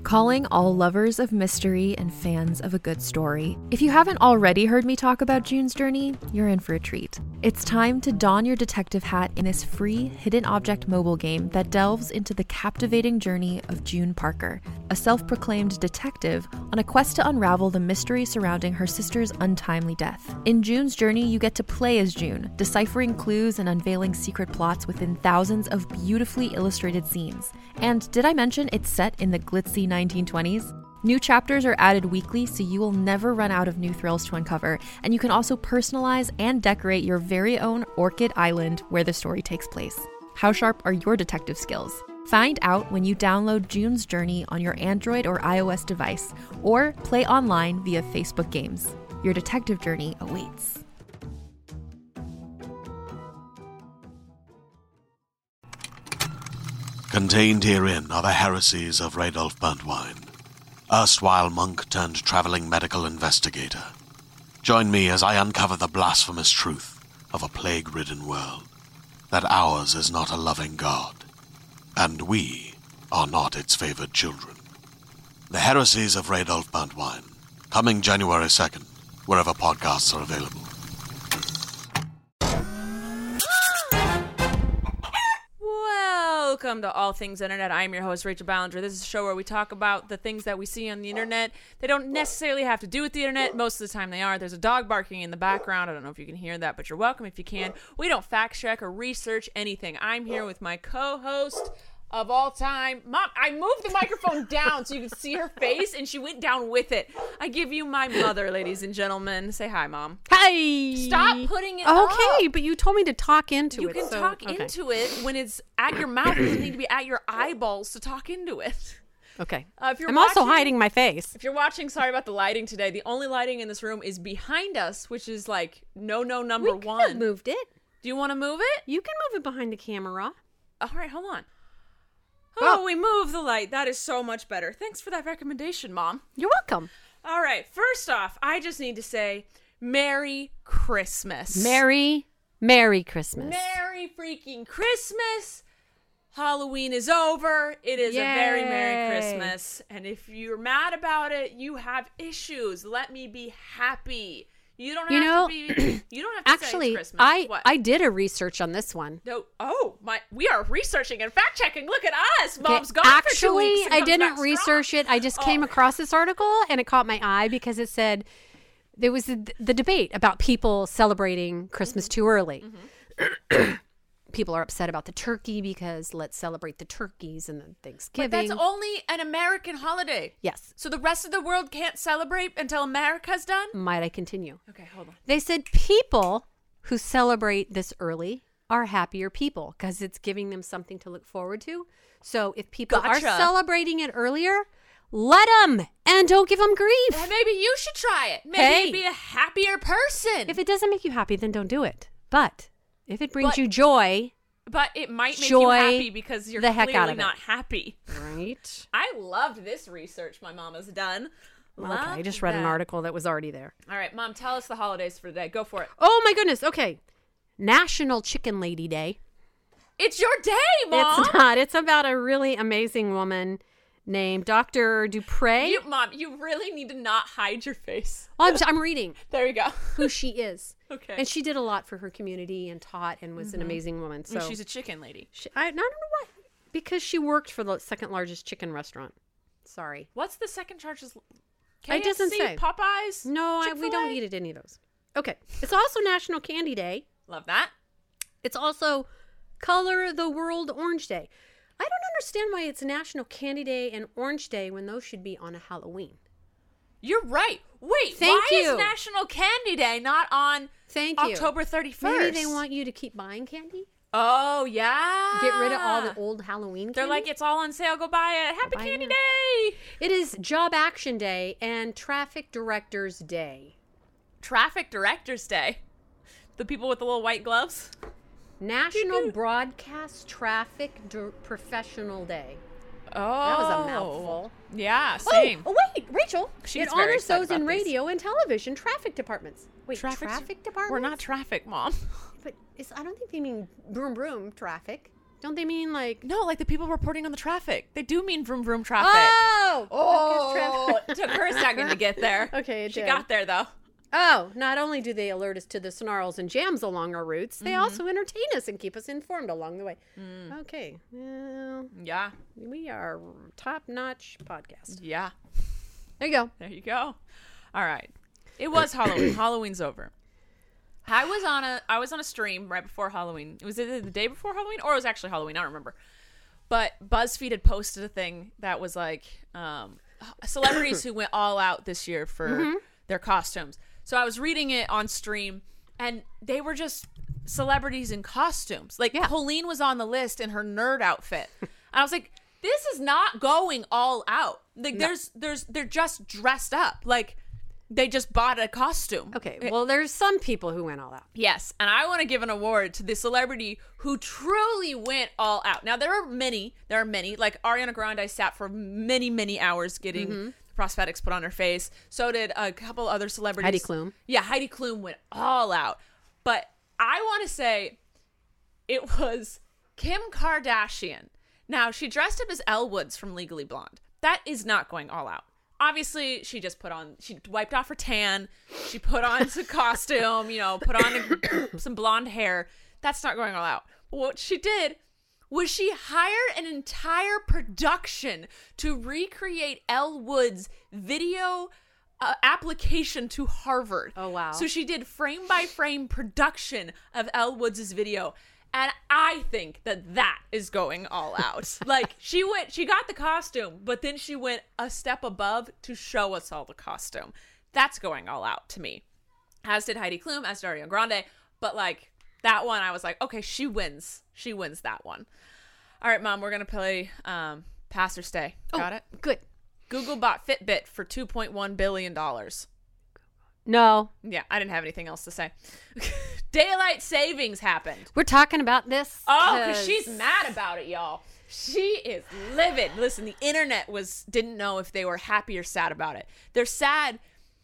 Calling all lovers of mystery and fans of a good story. If you haven't already heard me talk about June's Journey, you're in for a treat. It's time to don your detective hat in this free hidden object mobile game that delves into the captivating journey of June Parker, a self-proclaimed detective on a quest to unravel the mystery surrounding her sister's untimely death. In June's Journey, you get to play as June, deciphering clues and unveiling secret plots within thousands of beautifully illustrated scenes. And did I mention it's set in the glitzy 1920s? New chapters are added weekly, so you will never run out of new thrills to uncover, and you can also personalize and decorate your very own Orchid Island where the story takes place. How sharp are your detective skills? Find out when you download June's Journey on your Android or iOS device, or play online via Facebook Games. Your detective journey awaits. Contained herein are the heresies of Radolf Burntwine, erstwhile monk turned traveling medical investigator. Join me as I uncover the blasphemous truth of a plague-ridden world, that ours is not a loving God, and we are not its favored children. The heresies of Radolf Burntwine, coming January 2nd, wherever podcasts are available. Welcome to All Things Internet. I'm your host, Rachel Ballinger. This is a show where we talk about the things that we see on the internet. They don't necessarily have to do with the internet. Most of the time they are. There's a dog barking in the background. I don't know if you can hear that, but you're welcome if you can. We don't fact check or research anything. I'm here with my co-host of all time. Mom, I moved the microphone down so you could see her face, and she went down with it. I give you my mother, ladies and gentlemen. Say hi, Mom. Hi. Stop putting it up. Okay, but you told me to talk into You it. can talk into it when it's at your mouth. It doesn't need to be at your eyeballs to talk into it. Okay. If you're I'm also hiding my face. If you're watching, sorry about the lighting today. The only lighting in this room is behind us, which is like number We one. could have moved it. Do you want to move it? You can move it behind the camera. All right, hold on. Oh, we moved the light. That is so much better. Thanks for that recommendation, Mom. You're welcome. All right, first off, I just need to say Merry Christmas. Merry Christmas. Merry freaking Christmas. Halloween is over. It is a very Merry Christmas. And if you're mad about it, you have issues. Let me be happy. You don't have to be. You don't have to actually, say it's Christmas. I did a research on this one. No. Oh my! We are researching and fact checking. Look at us. Mom's gone Actually, for 2 weeks. I didn't research it. I just came across this article and it caught my eye because it said there was the debate about people celebrating Christmas too early. Mm-hmm. People are upset about the turkey because let's celebrate the turkeys and the Thanksgiving. But that's only an American holiday. Yes. So the rest of the world can't celebrate until America's done? Might I continue? Okay, hold on. They said people who celebrate this early are happier people because it's giving them something to look forward to. So if people are celebrating it earlier, let them and don't give them grief. Well, maybe you should try it. Maybe you'd be a happier person. If it doesn't make you happy, then don't do it. But if it brings you joy, but it might make you happy because you're clearly not happy. Right. I loved this research my mom has done. Okay, I just read an article that was already there. All right, Mom, tell us the holidays for today. Go for it. Oh, my goodness. Okay. National Chicken Lady Day. It's your day, Mom. It's not. It's about a really amazing woman named Dr. Dupre. Mom, you really need to not hide your face. Oh, I'm reading. There you go. Who she is. Okay. And she did a lot for her community and taught and was an amazing woman. So she's a chicken lady. I don't know why. Because she worked for the second largest chicken restaurant. Sorry. What's the second largest? It doesn't say. Popeyes? No, we don't eat at any of those. Okay. It's also National Candy Day. Love that. It's also Color the World Orange Day. I don't understand why it's National Candy Day and Orange Day when those should be on a Halloween. You're right. Wait, Thank why you. is National Candy Day not on October 31st? Maybe they want you to keep buying candy? Oh, yeah. Get rid of all the old Halloween candy? They're like, it's all on sale. Go buy it. Happy Candy Day. It is Job Action Day and Traffic Directors Day. Traffic Directors Day? The people with the little white gloves? National Broadcast Traffic Professional Day. Oh. That was a mouthful. Yeah, same. Oh wait, Rachel. It honors those in radio and television traffic departments. Wait, traffic departments? We're not traffic, Mom. But I don't think they mean broom traffic. Don't they mean like? No, like the people reporting on the traffic. They do mean vroom vroom traffic. Oh, It took her a second to get there. Okay, she did. got there though. Oh, not only do they alert us to the snarls and jams along our routes, they also entertain us and keep us informed along the way. Okay, well, Yeah. we are top-notch podcast. Yeah. There you go. There you go. All right. It was Halloween. Halloween's over. I was on a stream right before Halloween. Was it the day before Halloween, or it was actually Halloween? I don't remember. But BuzzFeed had posted a thing that was like celebrities who went all out this year for their costumes. So I was reading it on stream, and they were just celebrities in costumes. Like Colleen was on the list in her nerd outfit. And I was like, this is not going all out. Like they're just dressed up. Like they just bought a costume. Okay, well, there's some people who went all out. Yes, and I want to give an award to the celebrity who truly went all out. Now, there are many. Like Ariana Grande sat for many, many hours getting prosthetics put on her face. So did a couple other celebrities. Heidi Klum. Yeah, Heidi Klum went all out. But I want to say it was Kim Kardashian. Now, she dressed up as Elle Woods from Legally Blonde. That is not going all out. Obviously, she wiped off her tan. She put on some costume, put on some blonde hair. That's not going all out. But what she did was she hired an entire production to recreate Elle Woods' video application to Harvard. Oh, wow. So she did frame-by-frame production of Elle Woods' video. And I think that is going all out. Like, she got the costume, but then she went a step above to show us all the costume. That's going all out to me. As did Heidi Klum, as did Ariana Grande. But, like, that one, I was like, okay, she wins. She wins that one. All right, Mom, we're going to play Pass or Stay. Got it? Good. Google bought Fitbit for $2.1 billion. No. Yeah, I didn't have anything else to say. Daylight savings happened. We're talking about this. Oh, because she's mad about it, y'all. She is livid. Listen, the internet didn't know if they were happy or sad about it. They're sad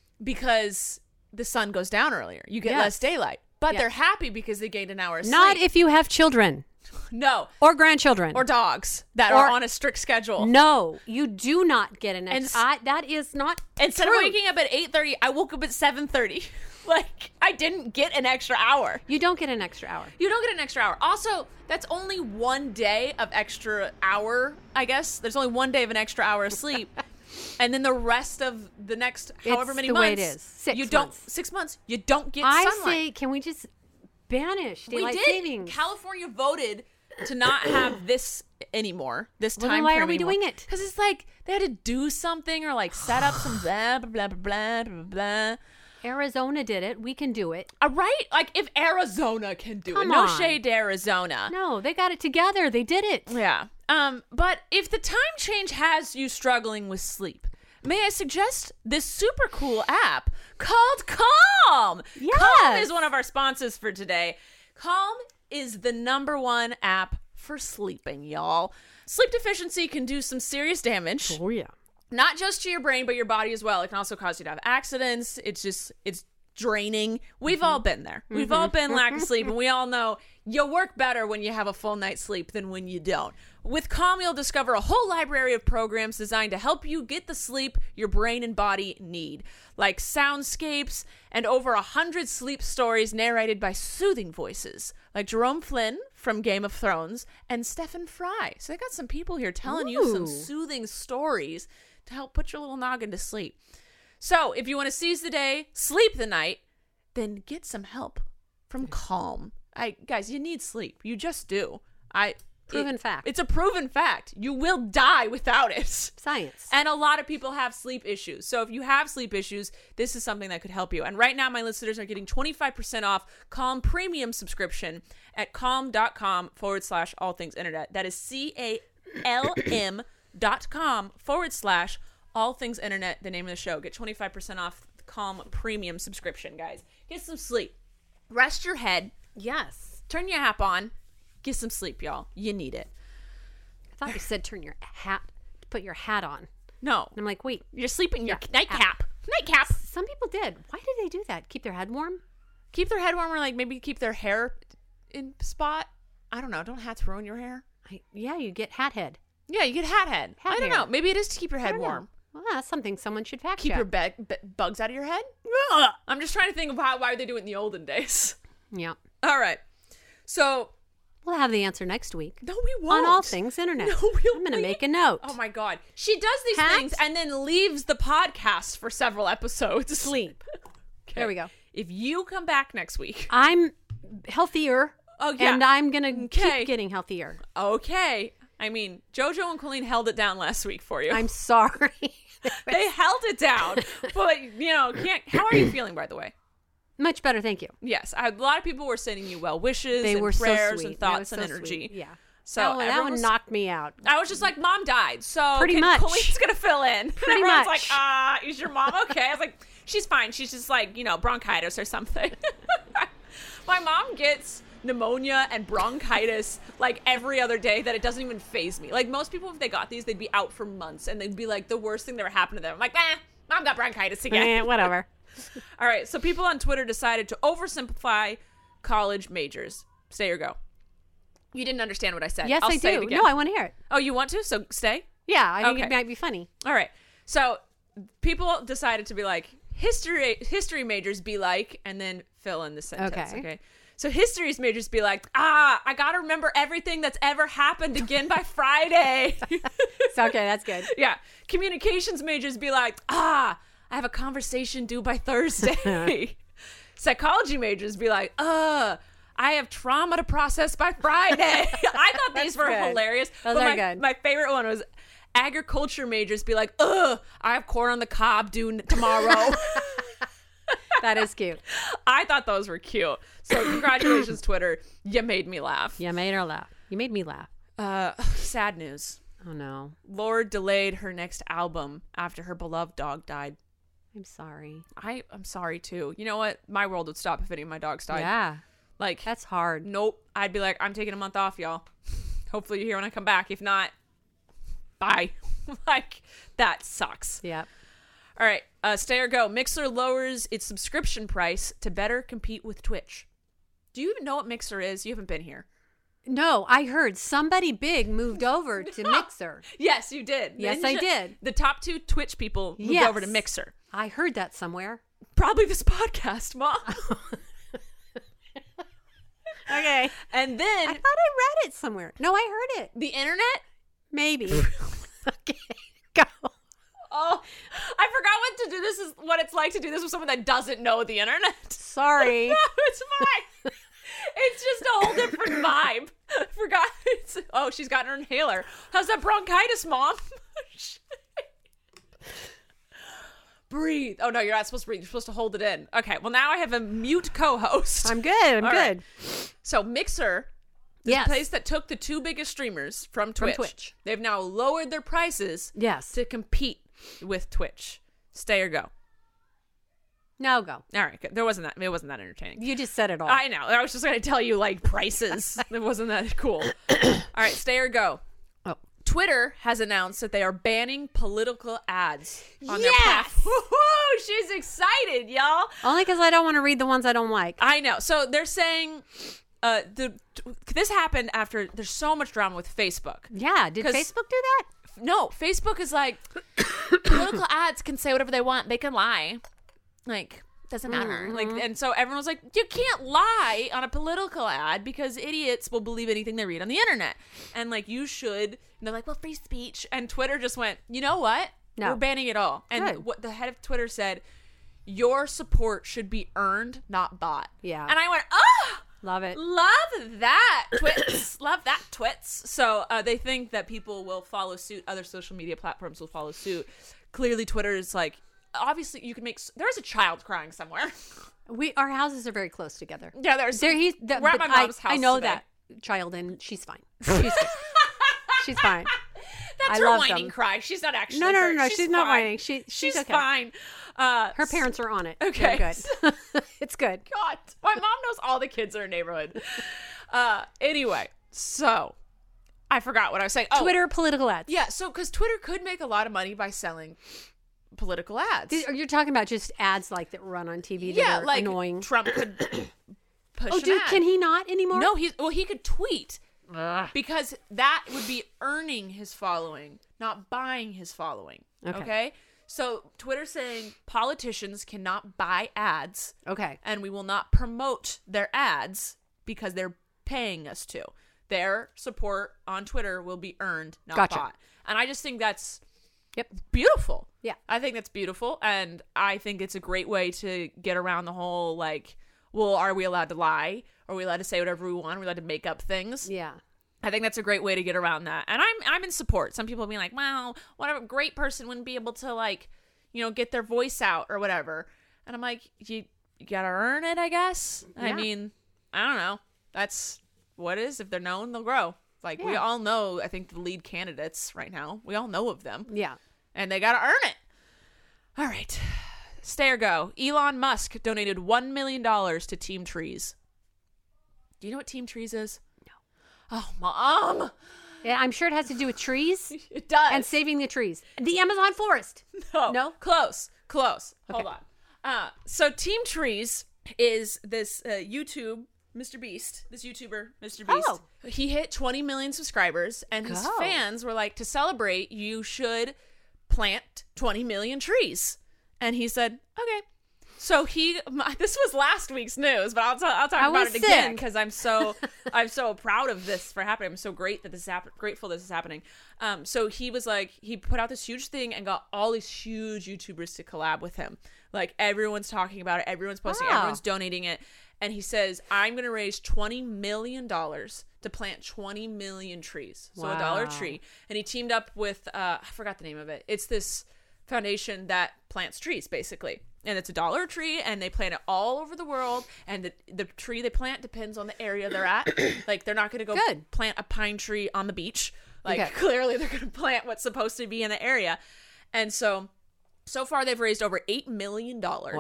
because the sun goes down earlier. You get less daylight. But they're happy because they gained an hour of sleep. Not if you have children. No. Or grandchildren. Or dogs that are on a strict schedule. No, you do not get an extra. That is not Instead true. of waking up at 8:30, I woke up at 7:30. Like, I didn't get an extra hour. You don't get an extra hour. You don't get an extra hour. Also, that's only one day of extra hour, I guess. There's only one day of an extra hour of sleep. And then the rest of the next however many the months. way it is. 6 months. 6 months. You don't get sunlight. I say, can we just banish daylight savings? California voted to not have this anymore. This time then why frame are we anymore. doing it? Because it's like they had to do something or like set up some blah, blah, blah, blah, blah, blah. Arizona did it. We can do it. Right? Like if Arizona can do it. Come No on. shade to Arizona. No, they got it together. They did it. Yeah. But if the time change has you struggling with sleep, may I suggest this super cool app called Calm? Yes. Calm is one of our sponsors for today. Calm is the #1 app for sleeping, y'all. Sleep deficiency can do some serious damage. Oh, yeah. Not just to your brain, but your body as well. It can also cause you to have accidents. It's draining. We've all been there. We've all been lack of sleep, and we all know you work better when you have a full night's sleep than when you don't. With Calm, you'll discover a whole library of programs designed to help you get the sleep your brain and body need, like soundscapes and over 100 sleep stories narrated by soothing voices, like Jerome Flynn from Game of Thrones and Stephen Fry. So they got some people here telling you some soothing stories to help put your little noggin to sleep. So if you want to seize the day, sleep the night, then get some help from Calm. Guys, you need sleep. You just do. Proven fact. It's a proven fact. You will die without it. Science. And a lot of people have sleep issues. So if you have sleep issues, this is something that could help you. And right now, my listeners are getting 25% off Calm Premium subscription at calm.com/all things internet. That is CALM.com/all things internet, the name of the show. Get 25% off the Calm Premium subscription, guys. Get some sleep. Rest your head. Yes. Turn your app on. Get some sleep, y'all. You need it. I thought you said put your hat on. No. And I'm like, wait. You're sleeping your nightcap. Nightcap. Some people did. Why did they do that? Keep their head warm? Keep their head warm or like maybe keep their hair in spot. I don't know. Don't hats ruin your hair? Yeah, you get hat head. Yeah, you get hat head. Hat I don't hair. know. Maybe it is to keep your head warm. Well, that's something someone should fact Keep check. your bugs out of your head? I'm just trying to think of why they do it in the olden days. Yeah. All right. So, We'll have the answer next week. no, we won't. On all things internet. No, we I'm going to won't. make a note. Oh my God. She does these Hat? things and then leaves the podcast for several episodes. Sleep. Okay. There we go. If you come back next week. I'm healthier. Oh, yeah. And I'm going to Okay. keep getting healthier. Okay. I mean, JoJo and Colleen held it down last week for you. I'm sorry. They held it down. But, can't. How are you feeling, by the way? Much better, thank you. Yes. A lot of people were sending you well wishes They and were so prayers sweet. and That thoughts was and so energy. sweet. Yeah. So that one everyone was- knocked me out. I was just like, Mom died, so Pretty much. Colleen's gonna fill in. Pretty Everyone's much. like, is your mom okay? I was like, she's fine. She's just like, bronchitis or something. My mom gets pneumonia and bronchitis like every other day that it doesn't even faze me. Like most people, if they got these, they'd be out for months and they'd be like the worst thing that ever happened to them. I'm like, Mom got bronchitis again. Whatever. All right, so people on Twitter decided to oversimplify college majors. Stay or go. You didn't understand what I said. Yes, I'll I say do. It again. No, I want to hear it. Oh, you want to? So stay? Yeah, I think Okay. it might be funny. All right. So people decided to be like, history majors be like, and then fill in the sentence. Okay. So history's majors be like, I got to remember everything that's ever happened again by Friday. So, okay, that's good. Yeah. Communications majors be like, I have a conversation due by Thursday. Psychology majors be like, I have trauma to process by Friday. I thought these were good. hilarious. Those but are good. My favorite one was agriculture majors be like, I have corn on the cob due tomorrow. That is cute. I thought those were cute. So congratulations, Twitter. You made me laugh. You made her laugh. You made me laugh. Sad news. Oh, no. Lorde delayed her next album after her beloved dog died. I'm sorry. I'm sorry, too. You know what? My world would stop if any of my dogs died. Yeah. Like, That's hard. nope. I'd be like, I'm taking a month off, y'all. Hopefully you're here when I come back. If not, bye. Like, that sucks. Yep. All right. Stay or go. Mixer lowers its subscription price to better compete with Twitch. Do you even know what Mixer is? You haven't been here. No, I heard somebody big moved over to Mixer. Yes, you did. Yes, I did. The top 2 Twitch people moved Yes. over to Mixer. I heard that somewhere. Probably this podcast, Mom. Okay. And then I thought I read it somewhere. No, I heard it. the internet. Maybe. Okay. Go. Oh, I forgot what to do. This is what it's like to do this with someone that doesn't know the internet. Sorry. No, it's fine. It's just a whole different vibe. Forgot. She's got her inhaler. How's that bronchitis, Mom? Breathe. Oh, no, you're not supposed to breathe. You're supposed to hold it in. Okay, well, now I have a mute co-host. I'm good. I'm All good. right. So Mixer, the Yes. place that took the 2 biggest streamers from Twitch, they've now lowered their prices Yes. to compete with Twitch. Stay or go. No, go. All right, good. It wasn't that entertaining. You just said it all. I know. I was just going to tell you like prices. It wasn't that cool. All right, stay or go. Oh. Twitter has announced that they are banning political ads on their Yes! platform. Woo-hoo! She's excited, y'all. Only because I don't want to read the ones I don't like. I know. So they're saying this happened after there's so much drama with Facebook. Yeah. Did 'Cause- Facebook do that? No, Facebook is like political ads can say whatever they want. They can lie. Like, doesn't matter. Mm-hmm. Like, and so everyone was like, you can't lie on a political ad because idiots will believe anything they read on the internet. And like, you should. And they're like, well, free speech. And Twitter just went, you know what? No. We're banning it all. And Good. what the head of Twitter said, your support should be earned, not bought. Yeah. And I went, ah! Love it. Love that, twits. Love that, twits. So they think that people will follow suit. Other social media platforms will follow suit. Clearly, Twitter is like, obviously, you can make. There's a child crying somewhere. Our houses are very close together. Yeah, there's. We're at my mom's house I know today. that child, and she's fine. She's good. She's fine. That's I her love whining them. cry. She's not actually. No. hurt. She's not fine. whining. She's She's okay. fine. Her parents are on it. Okay. They're good. It's good. God, my mom knows all the kids in her neighborhood. Anyway, so I forgot what I was saying. Oh, Twitter political ads. Yeah, so because Twitter could make a lot of money by selling political ads. You're talking about just ads like that run on TV that Yeah, are like annoying. Trump could push Oh, an ad. can he not anymore? No, he could tweet because that would be earning his following, not buying his following. Okay? So Twitter's saying politicians cannot buy ads. Okay. And we will not promote their ads because they're paying us to. Their support on Twitter will be earned, not bought. And I just think that's beautiful. Yeah. I think that's beautiful. And I think it's a great way to get around the whole, like, well, are we allowed to lie? Are we allowed to say whatever we want? Are we allowed to make up things? Yeah. I think that's a great way to get around that. And I'm in support. Some people being like, well, whatever great person wouldn't be able to, like, you know, get their voice out or whatever. And I'm like, you gotta earn it, I guess. Yeah. I mean, I don't know. That's what it is. If they're known, they'll grow. Like, we all know, I think, the lead candidates right now. We all know of them. Yeah. And they gotta earn it. All right. Stay or go. Elon Musk donated $1 million to Team Trees. Do you know what Team Trees is? No. Oh, Mom. Yeah, I'm sure it has to do with trees. It does. And saving the trees. The Amazon forest. No? Close. Okay. Hold on. So Team Trees is this YouTube, Mr. Beast, this YouTuber, Mr. Beast. Oh. He hit 20 million subscribers, and his fans were like, to celebrate, you should plant 20 million trees. And he said, okay. So this was last week's news, but I'll talk about it again because I'm so proud of this for happening. I'm so grateful this is happening. So he was like, he put out this huge thing and got all these huge YouTubers to collab with him. Like, everyone's talking about it, everyone's posting, everyone's donating it. And he says, I'm going to raise $20 million to plant 20 million trees. So $1 a tree. And he teamed up with, I forgot the name of it. It's this foundation that plants trees, basically. And it's $1 a tree, and they plant it all over the world. And the tree they plant depends on the area they're at. Like, they're not going to go plant a pine tree on the beach. Like, clearly they're going to plant what's supposed to be in the area. And so far they've raised over $8 million.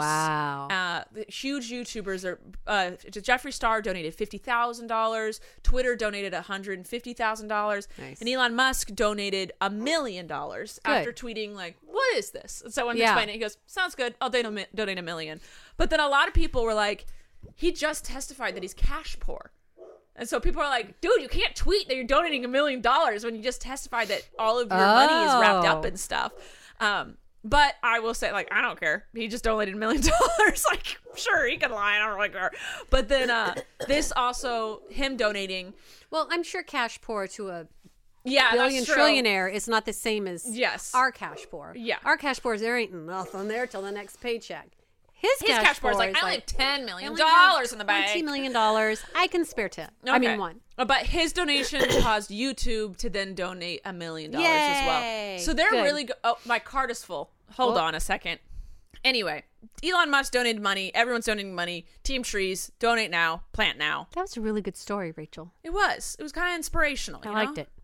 Wow. The huge YouTubers are, Jeffree Star donated $50,000. Twitter donated $150,000. Nice. And Elon Musk donated $1 million after tweeting, like, what is this? And so when he explained it, he goes, sounds good. I'll donate $1 million. But then a lot of people were like, he just testified that he's cash poor. And so people are like, dude, you can't tweet that you're donating $1 million when you just testified that all of your money is wrapped up in stuff. But I will say, like, I don't care. He just donated $1 million. Like, sure, he can lie. I don't really care. But then this also, him donating. Well, I'm sure cash poor to a billion that's true. Trillionaire is not the same as our cash poor. Yeah. Our cash poor is there ain't nothing there till the next paycheck. His cash poor is like, I only have $10 million in the bank. $20 million. I can spare 10. Okay. I mean, 1. But his donation caused YouTube to then donate $1 million as well. So they're really good. Oh, my card is full. Hold on a second. Anyway, Elon Musk donated money. Everyone's donating money. Team Trees, donate now, plant now. That was a really good story, Rachel. It was. It was kind of inspirational. I liked it.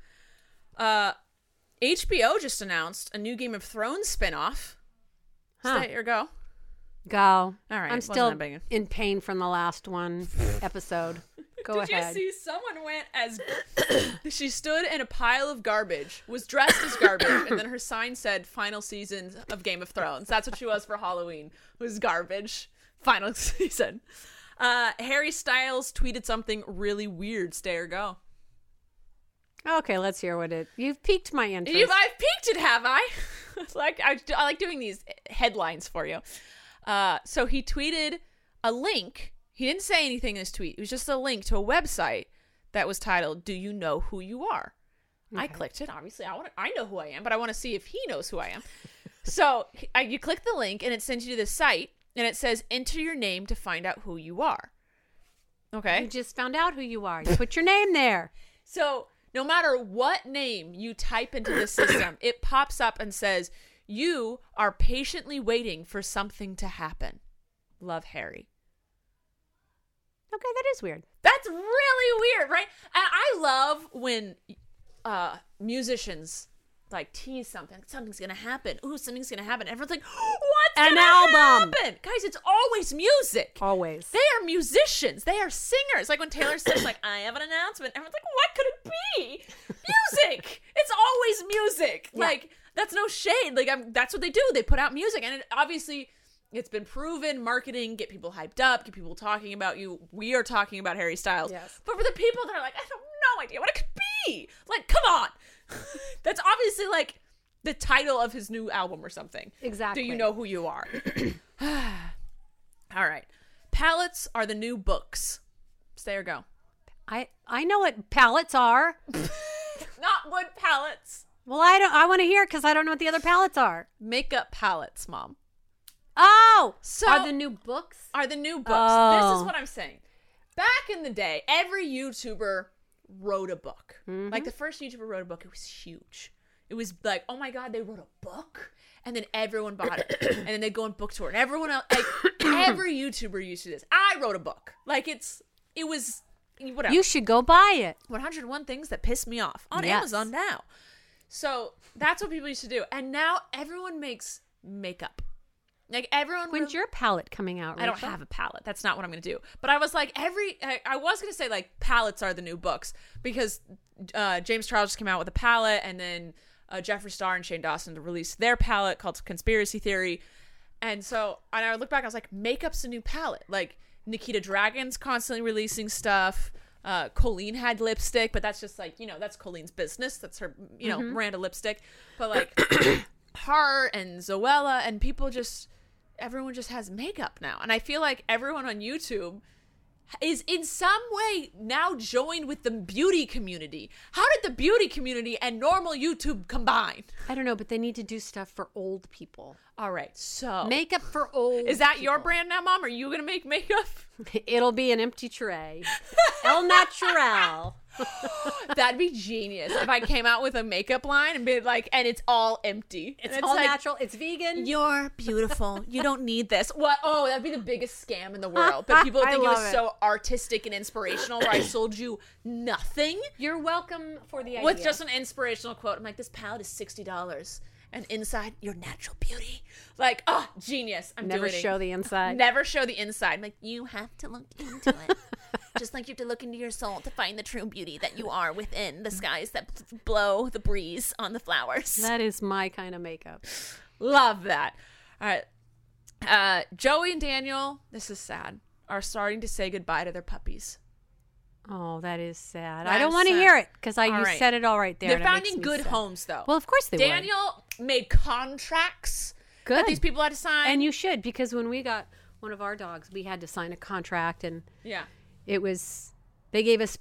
HBO just announced a new Game of Thrones spinoff. Stay or go. Go. All right. I'm still in pain from the last one episode. Go ahead. Did you see someone went as... She stood in a pile of garbage, was dressed as garbage, and then her sign said, final season of Game of Thrones. That's what she was for Halloween, was garbage. Final season. Harry Styles tweeted something really weird. Stay or go. Okay, let's hear what it... You've piqued my interest. I've piqued it, have I? I like doing these headlines for you. So he tweeted a link. He didn't say anything in his tweet. It was just a link to a website that was titled, Do You Know Who You Are? Okay. I clicked it. Obviously, I know who I am, but I want to see if he knows who I am. So you click the link, and it sends you to this site, and it says, enter your name to find out who you are. Okay? You just found out who you are. You put your name there. So no matter what name you type into the system, it pops up and says, you are patiently waiting for something to happen. Love, Harry. Okay, that is weird. That's really weird, right? And I love when musicians like tease something. Something's gonna happen. Ooh, something's gonna happen. Everyone's like, what's gonna happen? Guys, it's always music. Always. They are musicians. They are singers. Like when Taylor Swift's like, I have an announcement. Everyone's like, what could it be? Music. It's always music. Yeah. Like, that's no shade. Like, that's what they do. They put out music, and it obviously It's been proven. Marketing, get people hyped up, get people talking about you. We are talking about Harry Styles. Yes. But for the people that are like, I have no idea what it could be. Like, come on. That's obviously like the title of his new album or something. Exactly. Do you know who you are? All right. Palettes are the new books. Stay or go. I know what palettes are. Not wood palettes. Well, I want to hear because I don't know what the other palettes are. Makeup palettes, Mom. Oh, So are the new books? Are the new books. Oh. This is what I'm saying. Back in the day, every YouTuber wrote a book. Like the first YouTuber wrote a book, it was huge. It was like, oh my God, they wrote a book? And then everyone bought it. And then they'd go on book tour. And everyone else, like every YouTuber used to do this. I wrote a book. Like it was, whatever. You should go buy it. 101 Things That Piss Me Off on Yes. Amazon now. So that's what people used to do. And now everyone makes makeup. Like everyone. When's your palette coming out? I don't Rachel? have a palette. That's not what I'm going to do. But I was like, I was going to say like palettes are the new books because James Charles just came out with a palette, and then Jeffree Star and Shane Dawson released their palette called Conspiracy Theory. And so, and I look back, I was like, makeup's a new palette. Like Nikita Dragon's constantly releasing stuff. Colleen had lipstick, but that's just like, that's Colleen's business. That's her, Miranda lipstick. But like her and Zoella and everyone just has makeup now. And I feel like everyone on YouTube is in some way now joined with the beauty community. How did the beauty community and normal YouTube combine? I don't know, but they need to do stuff for old people. All right, so Makeup for old. is that people. your brand now, Mom? Are you going to make makeup? It'll be an empty tray. El Natural. That'd be genius if I came out with a makeup line and be like, and it's all empty. It's And all like, natural. It's vegan. You're beautiful. You don't need this. What? Oh, that'd be the biggest scam in the world. But people would I think it was love it. so artistic and inspirational where I sold you nothing You're welcome for the idea. with just an inspirational quote. I'm like, this palette is $60. And inside, your natural beauty. Like, oh, genius. I'm never doing it. show the inside. Never show the inside. I'm like, you have to look into it. Just like you have to look into your soul to find the true beauty that you are within the skies that blow the breeze on the flowers. That is my kind of makeup. Love that. All right. Joey and Daniel, this is sad, are starting to say goodbye to their puppies. Oh, that is sad. That I don't is want to sad. hear it because All you right. said it all right there. They're and it makes finding me good sad. homes, though. Well, of course they would. Daniel made contracts Good. that these people had to sign. And you should, because when we got one of our dogs, we had to sign a contract, and yeah. they gave us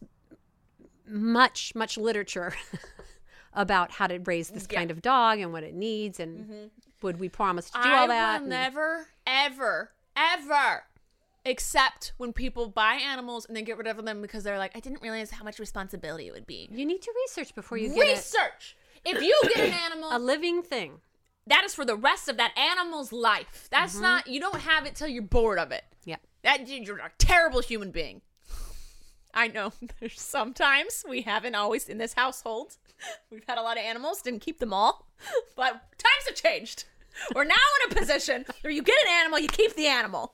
much literature about how to raise this kind of dog and what it needs, and would we promise to do all that? I will never, ever, ever accept when people buy animals and then get rid of them because they're like, I didn't realize how much responsibility it would be. You need to research before you get Research. If you get an animal, a living thing. that is for the rest of that animal's life. That's not, you don't have it till you're bored of it. Yep. You're a terrible human being. I know there's sometimes we haven't always in this household. We've had a lot of animals, didn't keep them all, but times have changed. We're now in a position where you get an animal, you keep the animal.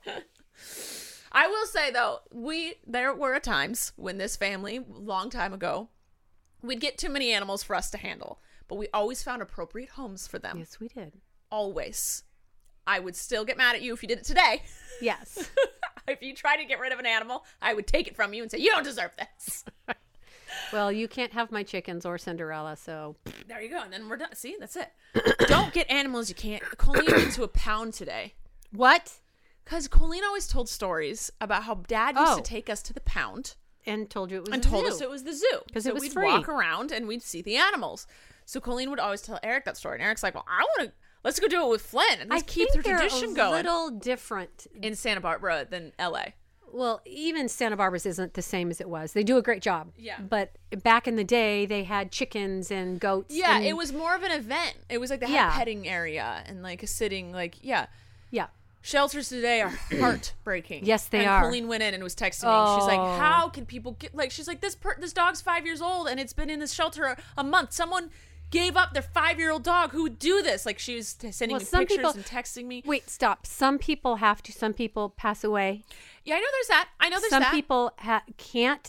I will say though, there were times when this family, long time ago, we'd get too many animals for us to handle, but we always found appropriate homes for them. Yes, we did. Always. I would still get mad at you if you did it today. Yes. If you tried to get rid of an animal, I would take it from you and say, you don't deserve this. Well, you can't have my chickens or Cinderella, so There you go. And then we're done. See, that's it. Don't get animals you can't. Colleen went to a pound today. what? Because Colleen always told stories about how Dad used Oh. to take us to the pound And told you it was and a told zoo. us it was the zoo. 'Cause so it was we'd free. walk around and we'd see the animals. So Colleen would always tell Eric that story. And Eric's like, well, let's go do it with Flynn. And let's keep the tradition a going little different. in Santa Barbara than LA. Well, even Santa Barbara's isn't the same as it was. They do a great job. Yeah. But back in the day, they had chickens and goats. Yeah, and, it was more of an event. It was like they had Yeah. a petting area and like a sitting, like, yeah. Yeah. Shelters today are heartbreaking. Yes, they and are. Colleen went in and was texting me. She's like, Oh. how can people get, like, she's like, this dog's 5 years old and it's been in this shelter a month. Someone gave up their 5-year-old dog who would do this. Like, she was sending me some pictures people- and texting me. Wait, stop. Some people have to. Some people pass away. Yeah, I know there's that. Some that. people can't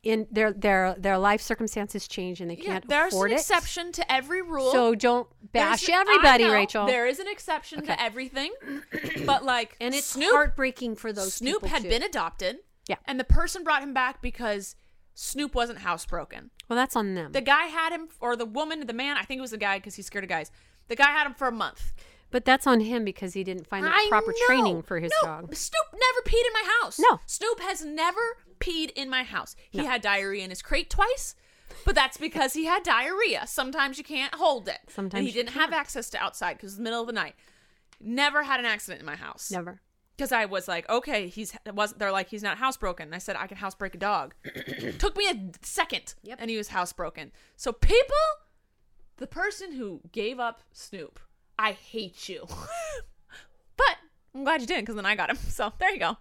in their life circumstances change and they can't there's afford an it. exception to every rule. So don't bash There's- everybody, I know, Rachel. There is an exception to everything, but like, and it's Snoop, heartbreaking for those Snoop people had too. been adopted. Yeah. And the person brought him back because Snoop wasn't housebroken. Well, that's on them. The guy had him, or the woman, the man, I think it was the guy because he's scared of guys. The guy had him for a month. But that's on him because he didn't find the I proper know. training for his No, dog. Snoop never peed in my house. No. Snoop has never peed in my house. He No. had diarrhea in his crate twice, but that's because he had diarrhea. Sometimes you can't hold it. Sometimes and he you didn't have can't. access to outside because it's the middle of the night. Never had an accident in my house. Never. Because I was like, okay, they're like, he's not housebroken. And I said, I can housebreak a dog. Took me a second, Yep. and he was housebroken. So people, the person who gave up Snoop, I hate you. But I'm glad you didn't, because then I got him. So there you go.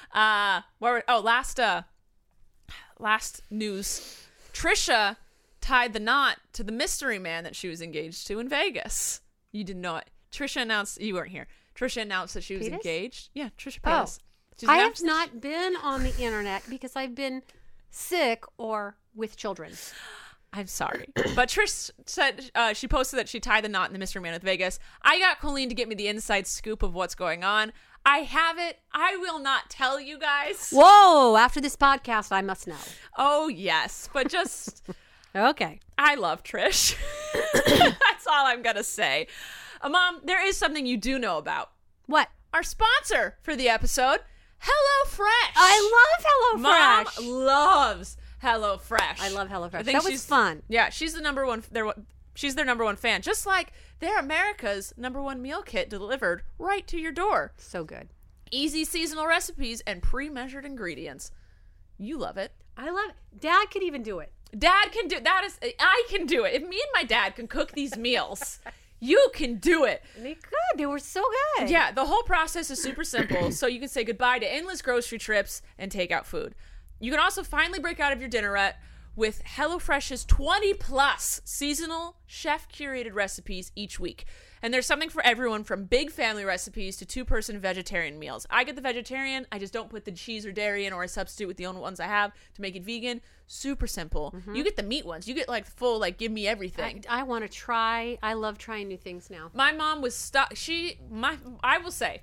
Last news. Trisha tied the knot to the mystery man that she was engaged to in Vegas. You didn't know it. Trisha announced, you weren't here. Trisha announced that she was Paytas? engaged. Yeah, Trisha Oh. Paytas. She's I have announced that not been on the internet because I've been sick or with children. I'm sorry. But Trish said she posted that she tied the knot in the mystery man with Vegas. I got Colleen to get me the inside scoop of what's going on. I have it. I will not tell you guys. Whoa, after this podcast, I must know. Oh, yes. But just, Okay. I love Trish. That's all I'm going to say. Mom, there is something you do know about. What? Our sponsor for the episode, HelloFresh. I love HelloFresh. Mom loves HelloFresh. I love HelloFresh. I think That was she's- fun. Yeah, she's the number one. She's their number one fan. Just like they're America's number one meal kit delivered right to your door. So good. Easy seasonal recipes and pre-measured ingredients. You love it. I love it. Dad could even do it. Dad can do that. I can do it. If me and my dad can cook these meals, you can do it. And they could. They were so good. Yeah, the whole process is super simple, so you can say goodbye to endless grocery trips and takeout food. You can also finally break out of your dinner rut with HelloFresh's 20-plus seasonal chef-curated recipes each week. And there's something for everyone from big family recipes to two-person vegetarian meals. I get the vegetarian. I just don't put the cheese or dairy in, or I substitute with the only ones I have to make it vegan. Super simple. You get the meat ones. You get like full, like, give me everything. I want to try. I love trying new things now. My mom was stuck. I will say,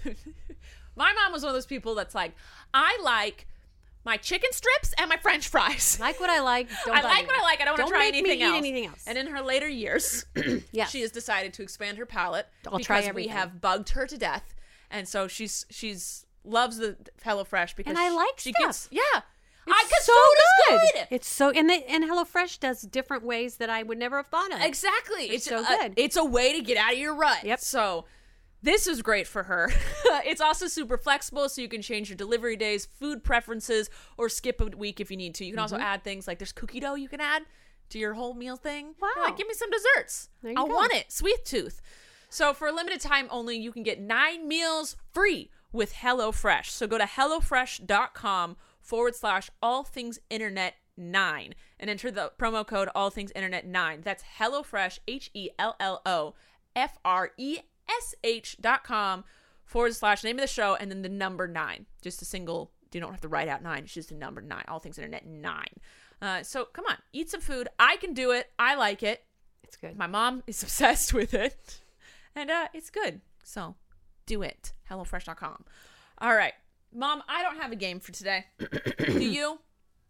my mom was one of those people that's like, I like my chicken strips and my French fries. Like what I like. Don't I bother like me. what I like. I don't want to try make me anything eat else. anything else. And in her later years, Yes. she has decided to expand her palate I'll because try we everything. have bugged her to death. And so she's loves the HelloFresh because And I like she stuff. gets It's because so food good. is good. It's so and HelloFresh does different ways that I would never have thought of. Exactly. It's so a, good. It's a way to get out of your rut. Yep. So this is great for her. It's also super flexible, so you can change your delivery days, food preferences, or skip a week if you need to. You can also add things like there's cookie dough you can add to your whole meal thing. You're Wow. like, give me some desserts. There you I go. want it. Sweet tooth. So for a limited time only, you can get 9 meals free with HelloFresh. So go to HelloFresh.com/allthingsinternet9 and enter the promo code allthingsinternet9. That's HelloFresh, HelloFresh.com/name of the show and then the number 9. Just a single, you don't have to write out 9. It's just the number 9. All Things Internet 9. So come on, eat some food. I can do it. I like it. It's good. My mom is obsessed with it. And it's good. So do it. HelloFresh.com. All right. Mom, I don't have a game for today. Do you?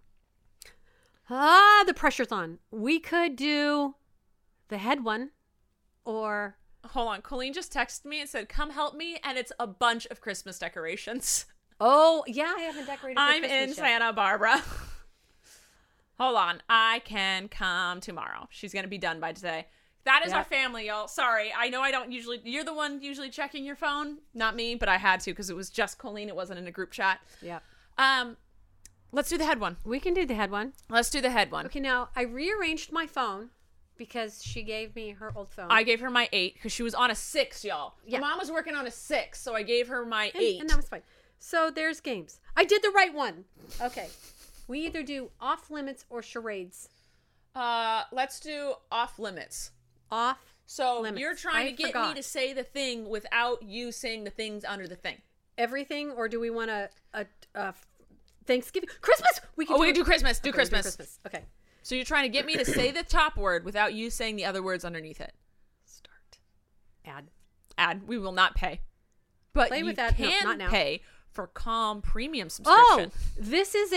The pressure's on. We could do the head one or Hold on. Colleen just texted me and said, come help me. And it's a bunch of Christmas decorations. oh, yeah, I haven't decorated for I'm Christmas in yet. Santa Barbara. Hold on. I can come tomorrow. She's going to be done by today. That is Yeah. our family, y'all. Sorry. I know I don't usually. You're the one usually checking your phone, not me, but I had to because it was just Colleen. It wasn't in a group chat. Yep. Let's do the head one. We can do the head one. Let's do the head one. Okay, now I rearranged my phone because she gave me her old phone. I gave her my 8 because she was on a 6, y'all. Yeah. My mom was working on a 6, so I gave her my 8. and that was fine. So there's games. I did the right one. Okay. We either do off limits or charades. Let's do off limits. Off. So Limits. you're trying I to get forgot. me to say the thing without you saying the things under the thing. Everything, or do we want to Thanksgiving, Christmas. We can do Christmas. Do Okay, we can Christmas. Okay. So you're trying to get me to say the top word without you saying the other words underneath it. Start. Add. Ad. We will not pay. But Play you with that. No, can not now. pay for Calm Premium Oh, subscription. this is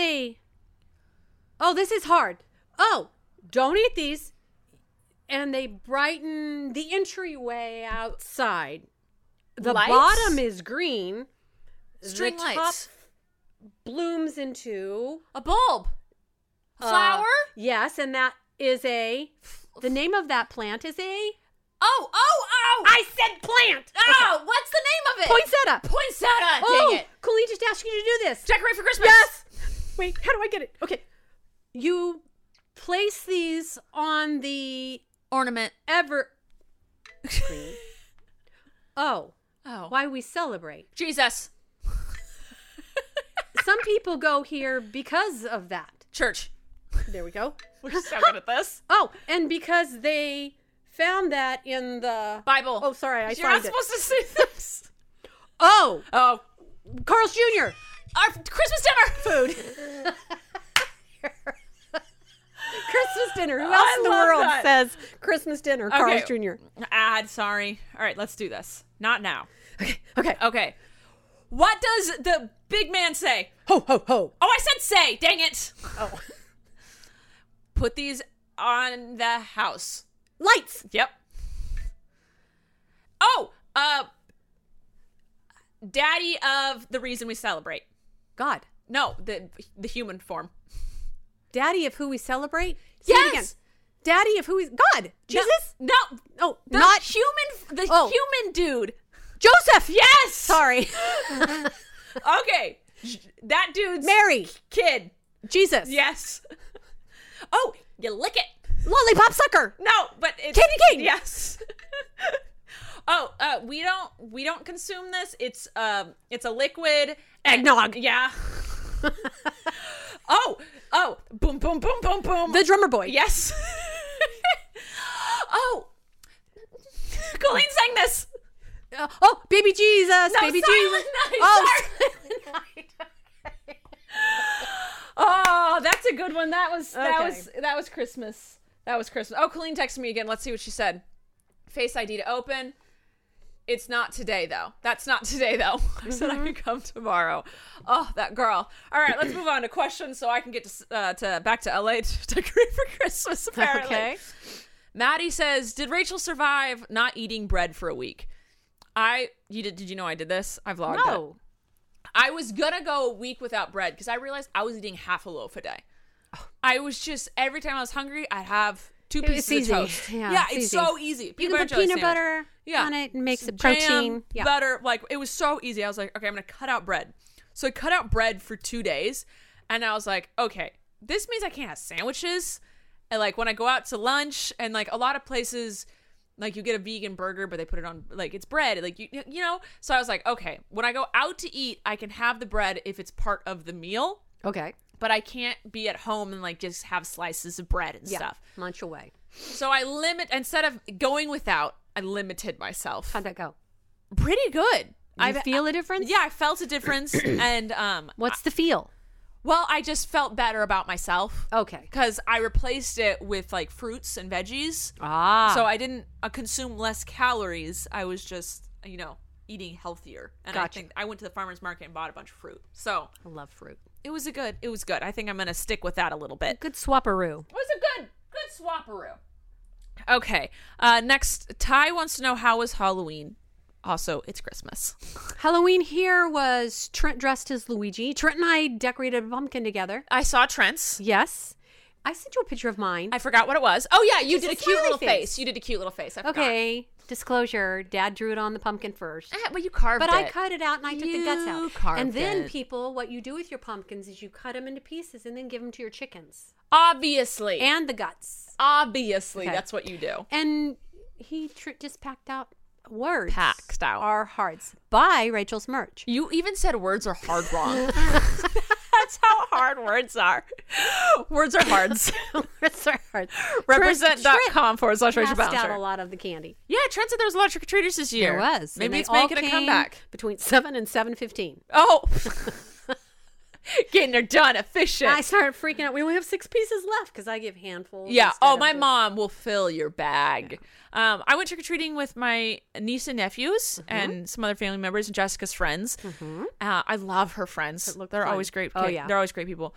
hard. Oh, donate these, and they brighten the entryway outside. The Lights? bottom is green. String the top lights. blooms into A bulb. A flower? Yes, and that is the name of that plant is Oh. I said plant. Oh, what's the name of it? Poinsettia. Poinsettia. Oh, Dang it. Colleen just asked you to do this. Decorate for Christmas. Yes. Wait, how do I get it? Okay. You place these on the Ornament. evergreen. Oh, Oh. why we celebrate. Jesus. Some people go here because of that. Church. There we go. We're so good at this. Oh, and because they found that in the Bible. Oh, sorry, I You're not signed it. supposed to say this. Oh, Oh. Carl's Jr. Our Christmas dinner. Food. Christmas dinner. Who else I in the love world that. says Christmas dinner? Carl's Jr. Ad, sorry. All right, let's do this. Not now. Okay. Okay. What does the big man say? Ho, ho, ho. Oh, I said say. Dang it. Oh. Put these on the house. Lights. Yep. Oh, daddy of the reason we celebrate. God. No, the human form. Daddy of who we celebrate? Say it again. Yes. Daddy of who we... God. Jesus? No. Oh, The not... human. The Oh. human dude. Joseph. Yes. Sorry. Okay. That dude's Mary. kid. Jesus. Yes. Oh, you lick it. Lollipop sucker. No, but it's Candy cane. Yes. Oh, we don't consume this. It's a liquid. Eggnog. Yeah. Oh, boom, boom, boom, boom, boom. The drummer boy. Yes. Oh, Colleen sang this. Oh, baby Jesus. No, baby Silent Jesus. Night. Oh, Sorry. Silent Night. Oh, that's a good one. That was Okay. Christmas. That was Christmas. Oh, Colleen texted me again. Let's see what she said. Face ID to open. It's not today though. That's not today though. I said I could come tomorrow. Oh, that girl. All right, let's move on to questions so I can get to back to LA to decorate for Christmas. Apparently. Okay. Maddie says, "Did Rachel survive not eating bread for a week?" Did you know I did this? I vlogged it. No. I was gonna go a week without bread because I realized I was eating half a loaf a day. I was just, every time I was hungry, I'd have two pieces of easy. toast. Yeah, it's it's so easy. You Peanut can put jelly peanut sandwich. butter Yeah. on it and makes it Jam, protein. Yeah. butter, like it was so easy. I was like, okay, I'm gonna cut out bread. So I cut out bread for 2 days, and I was like, okay, this means I can't have sandwiches. And like when I go out to lunch, and like a lot of places, like you get a vegan burger, but they put it on, like it's bread, like you know. So I was like, okay, when I go out to eat, I can have the bread if it's part of the meal, Okay. but I can't be at home and like just have slices of bread and Yeah. stuff. Munch away. So I instead of going without, I limited myself. How'd that go? Pretty good. Did you feel a difference? Yeah, I felt a difference, and What's the feel? well, I just felt better about myself Okay. because I replaced it with like fruits and veggies. Ah. So I didn't consume less calories. I was just, eating healthier. And I Gotcha. think I went to the farmer's market and bought a bunch of fruit. So I love fruit. it was good. I think I'm going to stick with that a little bit. Good swapperoo. It was a good swapperoo. Okay. Next, Ty wants to know, how was Halloween? Also, it's Christmas. Halloween here was Trent dressed as Luigi. Trent and I decorated a pumpkin together. I saw Trent's. Yes. I sent you a picture of mine. I forgot what it was. Oh, yeah, you Just did a a cute smiley little face. face. You did a cute little face. I forgot. Okay. Disclosure. Dad drew it on the pumpkin first. Well, you carved But it. I cut it out and I took the guts You out. carved And then it. people, what you do with your pumpkins is you cut them into pieces and then give them to your chickens. Obviously. And the guts. Obviously, Okay. that's what you do. And he just packed out words. Packed out. Are hearts. Buy Rachel's merch. You even said words are hard wrong. That's how hard words are. Words are hards. Words are hearts. Represent.com/Rachel Passed out a Ballinger. lot of the candy. Yeah, Trent said there was a lot of trick-or-treaters this year. There was. Maybe And it's they all making a came comeback. between 7 and 7:15. Oh. Getting her done efficient. I started freaking out. We only have 6 pieces left because I give handfuls. Yeah. instead Oh, of my just- mom will fill your bag. I went trick-or-treating with my niece and nephews and some other family members and Jessica's friends. I love her friends. It looked They're fun. always great. Oh, yeah. They're always great people.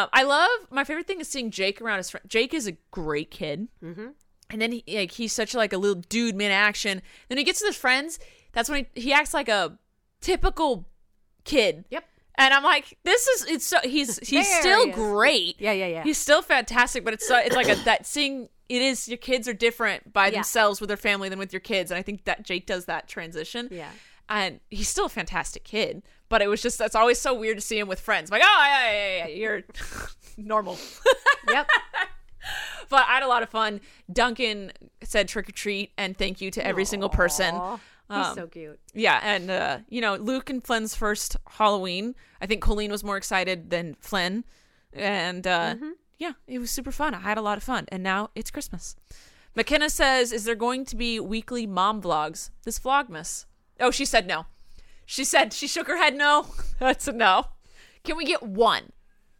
My favorite thing is seeing Jake around his friend. Jake is a great kid. And then he's such like a little dude, man action. Then he gets to his friends. That's when he acts like a typical kid. Yep. And I'm like, he's There still he is. great. Yeah. He's still fantastic, but it's like that seeing it is your kids are different by themselves with their family than with your kids, and I think that Jake does that transition. Yeah. And he's still a fantastic kid, but it's always so weird to see him with friends. I'm like, oh yeah, you're normal. Yep. But I had a lot of fun. Duncan said trick or treat and thank you to every single person. Aw, he's so cute. Yeah, and Luke and Flynn's first Halloween. I think Colleen was more excited than Flynn, and yeah, it was super fun. I had a lot of fun, and now it's Christmas. McKenna says, "Is there going to be weekly mom vlogs this Vlogmas?" Oh, she said no. She shook her head no. That's a no. Can we get one?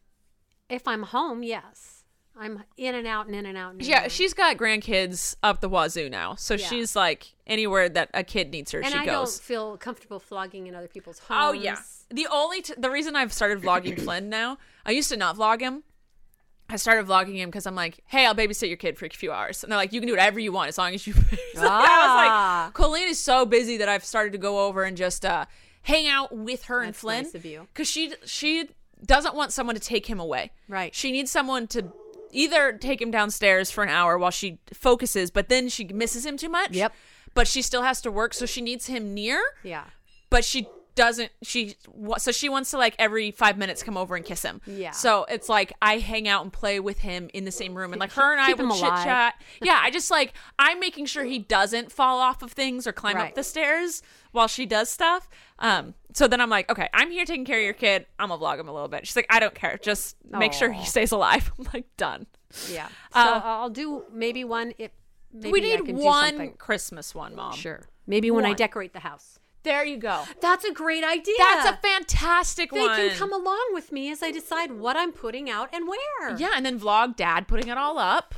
If I'm home, yes. I'm in and out and in and out. And in Yeah, and out. she's got grandkids up the wazoo now, so Yeah. she's like anywhere that a kid needs her, And she I goes. don't feel comfortable vlogging in other people's homes. Oh yeah. The reason I've started vlogging Flynn now, I used to not vlog him. I started vlogging him because I'm like, hey, I'll babysit your kid for a few hours. And they're like, you can do whatever you want as long as you. So I was like, Colleen is so busy that I've started to go over and just hang out with her and That's Flynn. nice of you. Because she doesn't want someone to take him away. Right. She needs someone to either take him downstairs for an hour while she focuses, but then she misses him too much. Yep. But she still has to work, so she needs him near. Yeah. But she doesn't. So she wants to like every 5 minutes come over and kiss him. Yeah. So it's like I hang out and play with him in the same room, and like her and I Keep him will chit alive. chat. Yeah, I just like I'm making sure he doesn't fall off of things or climb Right. up the stairs while she does stuff. So then I'm like, okay, I'm here taking care of your kid. I'm gonna vlog him a little bit. She's like, I don't care. Just make sure he Aw. stays alive. I'm like, done. Yeah. So I'll do maybe one if maybe We I need can do one something. Christmas one, Mom. Sure. Maybe when I One. decorate the house. There you go. That's a great idea. That's a fantastic They one. can come along with me as I decide what I'm putting out and where. Yeah, and then vlog Dad putting it all up.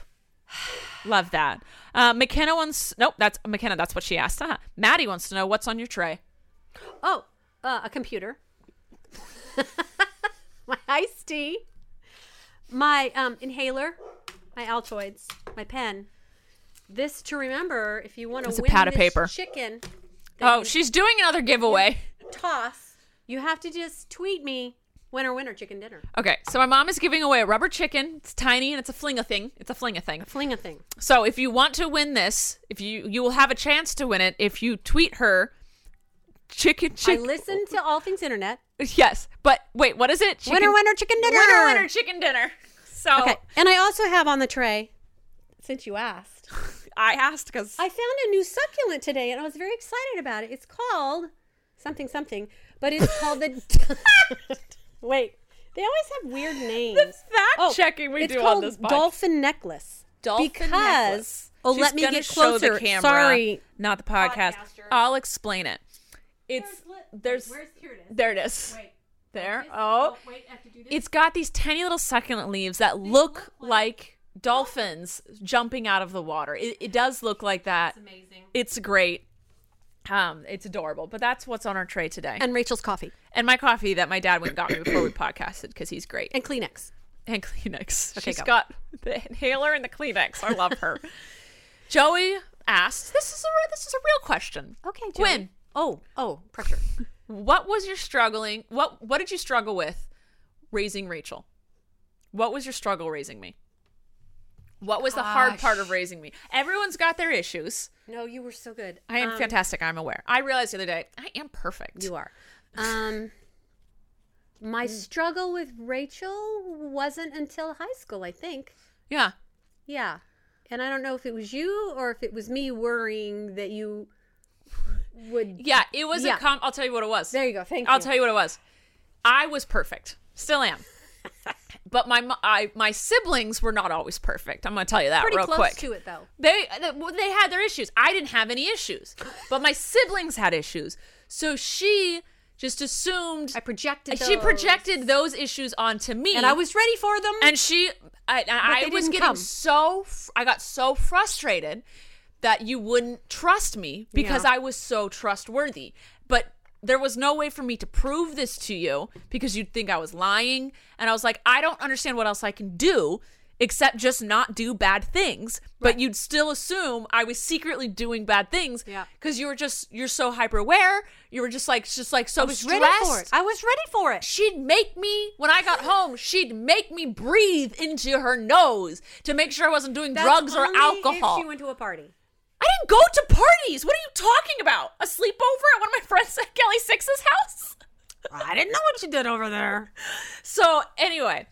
Love that. McKenna wants. Nope, that's McKenna. That's what she asked. Maddie wants to know what's on your tray. Oh, a computer. My iced tea. My inhaler. My Altoids. My pen. This to remember if you want to It's a win pad of this paper. chicken. Oh, she's doing another giveaway. Toss. You have to just tweet me winner winner chicken dinner. Okay, so my mom is giving away a rubber chicken. It's tiny and it's a fling-a-thing. It's a fling-a-thing. Fling a thing. So if you want to win this, if you will have a chance to win it if you tweet her chicken. I listen to all things internet. Yes, but wait, what is it? Winner winner chicken dinner. Winner winner chicken dinner. So Okay, and I also have on the tray, since you asked, I asked because I found a new succulent today, and I was very excited about it. It's called something something, but it's called the. Wait, they always have weird names. fact checking we it's do called on this podcast. dolphin necklace. Dolphin because necklace. oh, She's let me gonna get show closer. the camera, Sorry, not the podcast. Podcaster. I'll explain it. It's there's here it is. there it is. Wait, There. Oh, wait, I have to do this. it's got these tiny little succulent leaves that look like dolphins jumping out of the water. It does look like that. amazing. It's great. It's adorable. But that's what's on our tray today. And Rachel's coffee And my coffee that my dad went and got me before we podcasted because he's great. and Kleenex. And Kleenex. Okay, She's go. got the inhaler and the Kleenex. I love her. Joey asked, this is a real question. Okay, Joey. Gwen, Oh, pressure. what was your struggling? What did you struggle with raising Rachel? What was your struggle raising me? What was the hard part of raising me? Everyone's got their issues. No, you were so good. I am fantastic. I'm aware. I realized the other day I am perfect. You are. My struggle with Rachel wasn't until high school, I think. Yeah. Yeah. And I don't know if it was you or if it was me worrying that you would. Yeah. It was Yeah. I'll tell you what it was. There you go. Thank you. I'll tell you what it was. I was perfect. Still am. But my siblings were not always perfect. I'm going to tell you that Pretty real close quick. to it, though. They had their issues. I didn't have any issues, but my siblings had issues. So she just assumed I projected she those. projected those issues onto me, And I was ready for them. and I they was didn't getting come. I got so frustrated that you wouldn't trust me because Yeah. I was so trustworthy. But there was no way for me to prove this to you because you'd think I was lying. And I was like, I don't understand what else I can do except just not do bad things. But you'd still assume I was secretly doing bad things Yeah. because you're so hyper aware. You were just like so I was stressed. ready for it. I was ready for it. She'd make me, when I got home, she'd make me breathe into her nose to make sure I wasn't doing drugs or alcohol. If she went to a party. I didn't go to parties. What are you talking about? A sleepover at one of my friends at Kelly Six's house? I didn't know what you did over there. So anyway,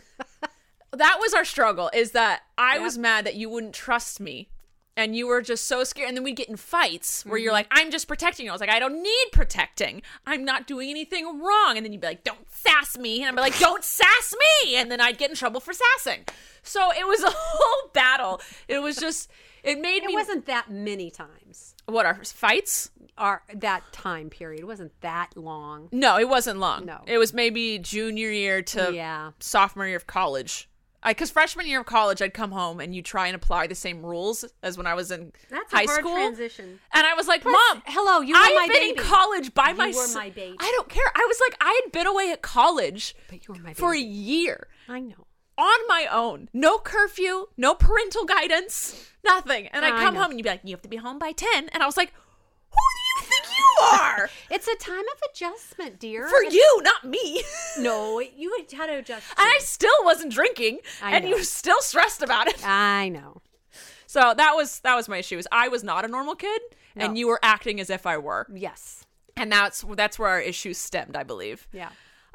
that was our struggle, is that I was mad that you wouldn't trust me. And you were just so scared. And then we'd get in fights where you're like, I'm just protecting you. I was like, I don't need protecting. I'm not doing anything wrong. And then you'd be like, don't sass me. And I'd be like, don't sass me. And then I'd get in trouble for sassing. So it was a whole battle. It was just, it made me. It wasn't that many times. What, our fights? That time period wasn't that long. No, it wasn't long. No. It was maybe junior year to Yeah. sophomore year of college. Because freshman year of college, I'd come home and you try and apply the same rules as when I was in That's a high hard school. transition. And I was like, Plus, Mom, hello, you were I've my been baby. in college by You myself. were my baby. I don't care. I was like, I had been away at college But you were my for a baby. year I know. on my own. No curfew, no parental guidance, nothing. And I'd I come know. home and you'd be like, you have to be home by 10. And I was like, who do you think you are? It's a time of adjustment, dear. For you, not me. No, you had to adjust. And I still wasn't drinking, I and know. you were still stressed about it. I know. So that was my issue. Is I was not a normal kid, and No. you were acting as if I were, Yes. and that's where our issues stemmed, I believe. Yeah.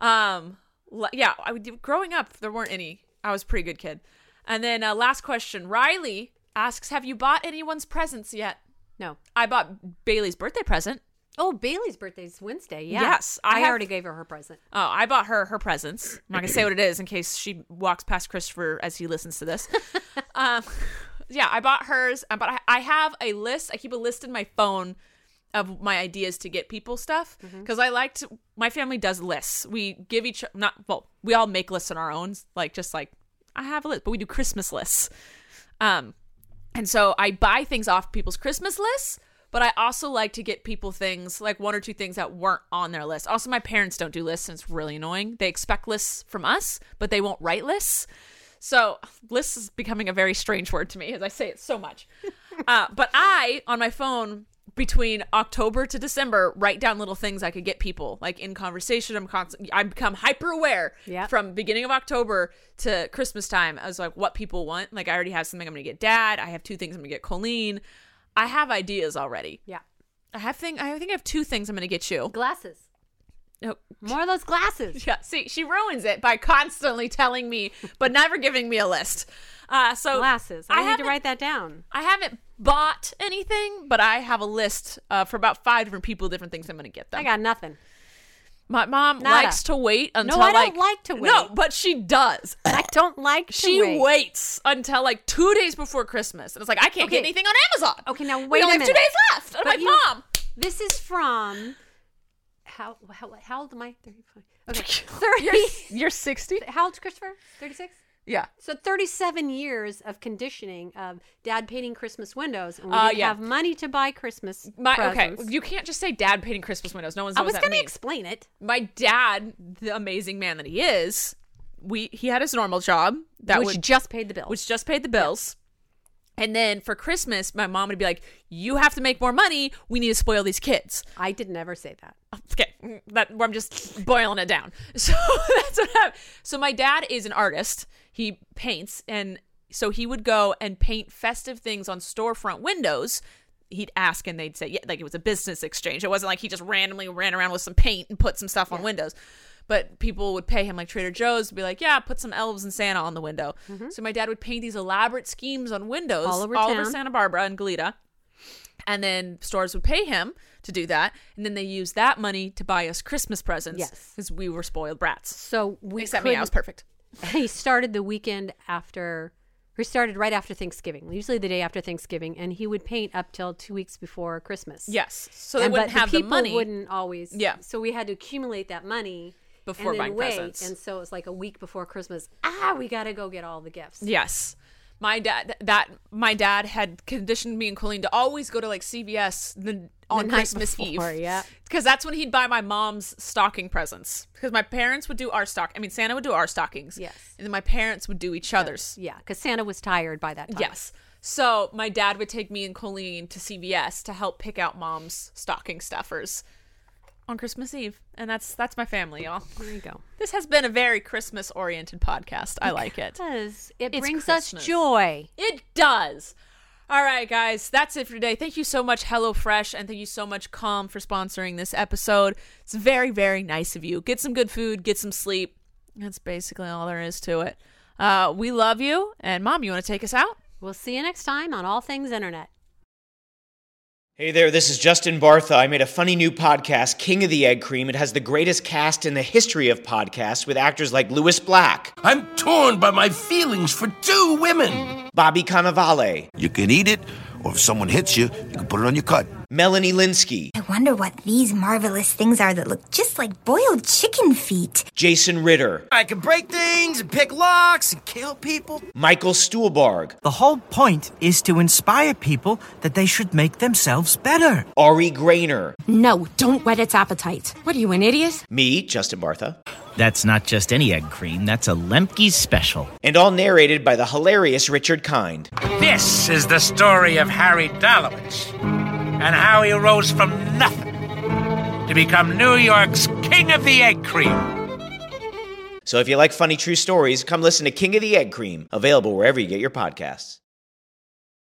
Growing up, there weren't any. I was a pretty good kid. And then last question, Riley asks, "Have you bought anyone's presents yet?" No. I bought Bailey's birthday present. Oh, Bailey's birthday's Wednesday. Yeah. Yes, I have- already gave her present. Oh, I bought her presents. I'm not gonna say what it is in case she walks past Christopher as he listens to this. Yeah, I bought hers. But I have a list. I keep a list in my phone of my ideas to get people stuff because I like to. My family does lists. We give we all make lists on our own. Like I have a list, but we do Christmas lists. And so I buy things off people's Christmas lists. But I also like to get people things, like one or two things that weren't on their list. Also, my parents don't do lists, and it's really annoying. They expect lists from us, but they won't write lists. So lists is becoming a very strange word to me as I say it so much. But I, on my phone, between October to December, write down little things I could get people. Like in conversation, I become hyper aware from beginning of October to Christmas time. I was like, what people want. Like I already have something I'm going to get Dad. I have 2 things I'm going to get Colleen. I have ideas already. Yeah. I think I have 2 things I'm going to get you. Glasses. No. More of those glasses. Yeah, see, she ruins it by constantly telling me, but never giving me a list. So Glasses. I need to haven't- write that down. I haven't bought anything, but I have a list for about 5 different people, different things I'm going to get them. I got nothing. My mom Nada. likes to wait until I don't like to wait. No, but she does. I don't like to She wait. waits until like 2 days before Christmas, and it's like I can't get Okay. anything on Amazon. Okay, now we wait only a have 2 minute. days left. And I'm But like, you- Mom. This is from how old am I? 35. Okay, 30. You're 60. How old's Christopher? 36. Yeah. So 37 years of conditioning of Dad painting Christmas windows, and we didn't have money to buy Christmas presents. Okay, you can't just say Dad painting Christmas windows. No one's I knows was what that going to means. explain it. My dad, the amazing man that he is, he had his normal job Which just paid the bill. which just paid the bills. And then for Christmas, my mom would be like, "You have to make more money. We need to spoil these kids." I didn't ever say that. Okay, I'm just boiling it down. So that's what happened. So my dad is an artist. He paints, and so he would go and paint festive things on storefront windows. He'd ask, and they'd say, "Yeah," like it was a business exchange. It wasn't like he just randomly ran around with some paint and put some stuff on windows. But people would pay him, like Trader Joe's would be like, "Yeah, put some elves and Santa on the window." So my dad would paint these elaborate schemes on windows All over all town. over Santa Barbara and Goleta. And then stores would pay him to do that. And then they used that money to buy us Christmas presents. Yes. Because we were spoiled brats. So we Except me, I was perfect. He started the weekend after, We started right after Thanksgiving, usually the day after Thanksgiving, and he would paint up till 2 weeks before Christmas. Yes. So they wouldn't have the money. Wouldn't always. Yeah. So we had to accumulate that money before and then buying wait. presents. And so it was like a week before Christmas. We got to go get all the gifts. Yes. My dad had conditioned me and Colleen to always go to like CVS on Christmas Eve. Yeah. Because that's when he'd buy my mom's stocking presents. Because my parents would do our Santa would do our stockings. Yes. And then my parents would do each other's. Yeah, because Santa was tired by that time. Yes. So my dad would take me and Colleen to CVS to help pick out mom's stocking stuffers on Christmas Eve. And that's my family, y'all. There you go. This has been a very Christmas-oriented podcast. I like it. Because it It's brings Christmas. us joy. It does. All right, guys, that's it for today. Thank you so much, HelloFresh, and thank you so much, Calm, for sponsoring this episode. It's very, very nice of you. Get some good food, get some sleep. That's basically all there is to it. We love you. And, Mom, you want to take us out? We'll see you next time on All Things Internet. Hey there, this is Justin Bartha. I made a funny new podcast, King of the Egg Cream. It has the greatest cast in the history of podcasts with actors like Louis Black, I'm torn by my feelings for two women. Bobby Cannavale, You can eat it, or if someone hits you, you can put it on your cut. Melanie Linsky, I wonder what these marvelous things are that look just like boiled chicken feet. Jason Ritter, I can break things and pick locks and kill people. Michael Stuhlbarg, The whole point is to inspire people that they should make themselves better. Ari Grainer, No, don't whet its appetite. What are you, an idiot? me, Justin Bartha, That's not just any egg cream, that's a Lemke's special. and all narrated by the hilarious Richard Kind. This is the story of Harry Dalowitz and how he rose from nothing to become New York's King of the Egg Cream. So if you like funny true stories, come listen to King of the Egg Cream, available wherever you get your podcasts.